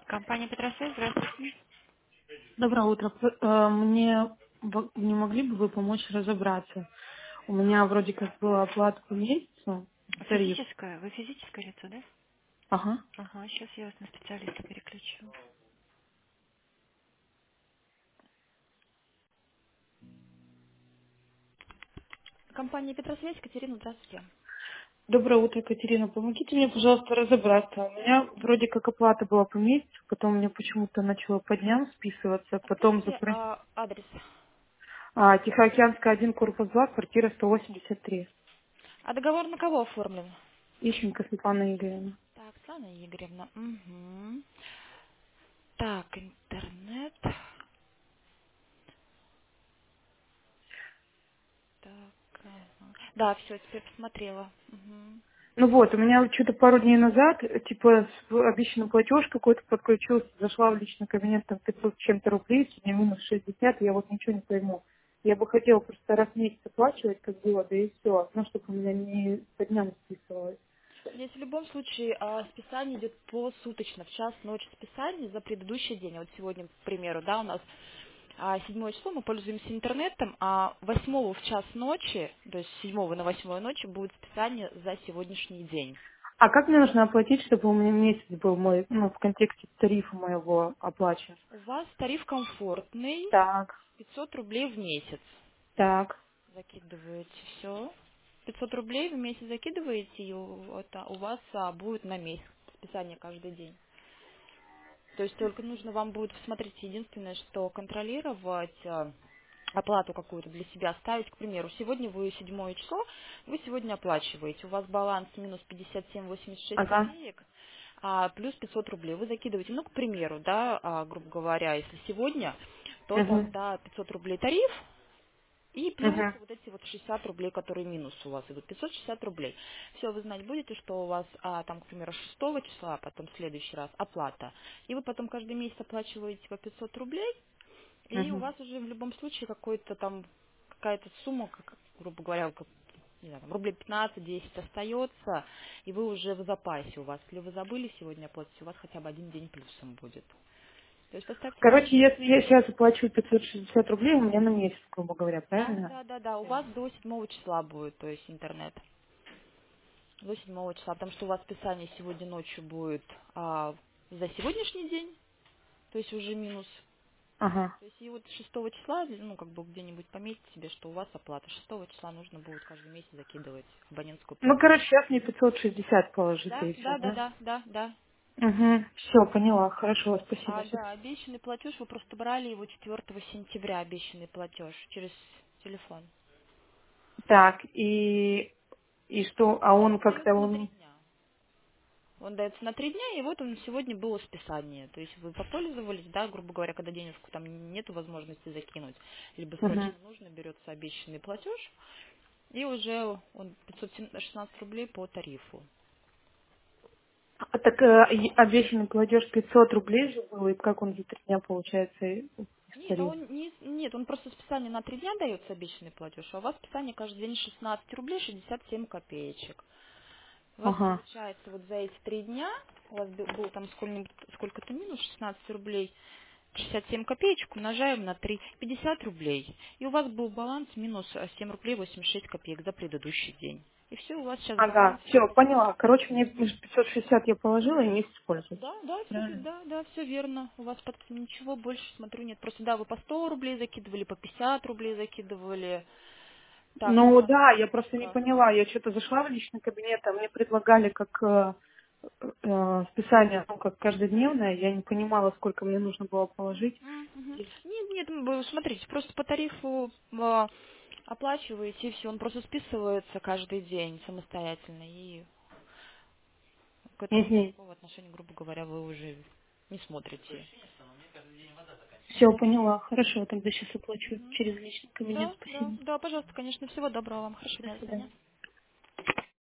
Компания Петросвет, здравствуйте. Доброе утро. Мне не могли бы вы помочь разобраться? У меня вроде как была оплата по месяцу, тариф. Физическое? Вы физическое лицо, да? Ага. Ага, сейчас я вас на специалиста переключу. Компания Петросвязь, Катерина, здравствуйте. Доброе утро, Катерина. Помогите мне, пожалуйста, разобраться. У меня вроде как оплата была по месяцу, потом мне почему-то начало по дням списываться, потом Скажите адрес. Тихоокеанская 1, корпус 2, квартира 183. А договор на кого оформлен? Ищенко Светлана Игоревна. Так, Светлана Игоревна. Угу. Так, интернет. Так, ага. Да, все, теперь посмотрела. Угу. Ну вот, у меня вот что-то пару дней назад, типа, обещанный платеж какой-то подключился, зашла в личный кабинет, там 500 с чем-то рублей, сегодня минус 60, я вот ничего не пойму. Я бы хотела просто раз в месяц оплачивать, как было, да и все, ну, чтобы у меня не по дням списывалось. Здесь в любом случае списание идет посуточно, в час, ночь списание за предыдущий день. Вот сегодня, к примеру, да, у нас 7 число, мы пользуемся интернетом, а 8 в час ночи, то есть с 7 на 8 ночи будет списание за сегодняшний день. А как мне нужно оплатить, чтобы у меня месяц был мой, ну, в контексте тарифа моего оплачен? У вас тариф комфортный, Так, 500 рублей в месяц. так. Закидываете все. 500 рублей в месяц закидываете, и у вас будет на месяц списание каждый день. То есть только нужно вам будет, смотрите, единственное, что контролировать оплату какую-то для себя ставить, к примеру, сегодня вы 7 число, вы сегодня оплачиваете, у вас баланс минус 57,86 Ага. копеек, плюс 500 рублей. Вы закидываете, ну, к примеру, да, грубо говоря, если сегодня, то Угу. тогда 500 рублей тариф, и плюс Угу. вот эти вот 60 рублей, которые минус у вас идут, 560 рублей. Все, вы знать будете, что у вас там, к примеру, 6 числа, а потом в следующий раз оплата. И вы потом каждый месяц оплачиваете по 500 рублей, и у Угу. вас уже в любом случае какой-то там, какая-то сумма, грубо говоря, не знаю, там, рублей 15-10 остается, и вы уже в запасе у вас. Если вы забыли сегодня оплатить, у вас хотя бы один день плюсом будет. То есть поставьте на Короче, месяц. если я сейчас оплачиваю 560 рублей, у меня на месяц, грубо говоря, Да, правильно? да, да, да. У вас до 7 числа будет, то есть интернет. До 7 числа, потому что у вас списание сегодня ночью будет за сегодняшний день, то есть уже минус. Ага. То есть и вот 6 числа, ну, как бы где-нибудь пометьте себе, что у вас оплата. 6 числа нужно будет каждый месяц закидывать абонентскую Ну, плату. короче, сейчас мне 560 положите Да, и все, да, да, да? да, да, да. Угу. Все, поняла. Хорошо, спасибо. Да, обещанный платеж, вы просто брали его 4 сентября, обещанный платеж, через телефон. Так, и что, а Он он как-то, дается на три он... дня. Он дается на 3 дня, и вот он сегодня было списание. То есть вы попользовались, да, грубо говоря, когда денежку там нету возможности закинуть, либо Угу. срочно нужно, берется обещанный платеж, и уже он 516 рублей по тарифу. А так обещанный платеж 500 рублей же был, и как он за 3 дня, получается, Нет, а испарил? нет, он просто списание на 3 дня дается обещанный платеж, а у вас списание каждый день 16 рублей 67 копеечек. У вас Ага. получается вот за эти 3 дня, у вас был там сколько-то минус, 16 рублей 67 копеечек умножаем на 3, 50 рублей. И у вас был баланс минус 7 рублей 86 копеек за предыдущий день. И все, у вас сейчас Ага, баланс все, будет. поняла. Короче, мне 560 я положила и месяц пользуюсь. Да, да, Правильно? да, все верно. У вас ничего больше, смотрю, нет. Просто да, вы по 100 рублей закидывали, по 50 рублей закидывали. Так, Ну на да, я просто не сколько? поняла. Я что-то зашла в личный кабинет, а мне предлагали как списание, ну, как каждодневное. Я не понимала, сколько мне нужно было положить. Мгм. Нет, нет, вы смотрите, просто по тарифу оплачиваете, и все, он просто списывается каждый день самостоятельно, и к этому Угу. никакого отношения, грубо говоря, вы уже не смотрите. Все, поняла. Хорошо, тогда сейчас оплачу Мгм. через личный кабинет. Да, да, Спасибо. да, пожалуйста, конечно, всего доброго вам, хорошего До дня, до свидания. свидания.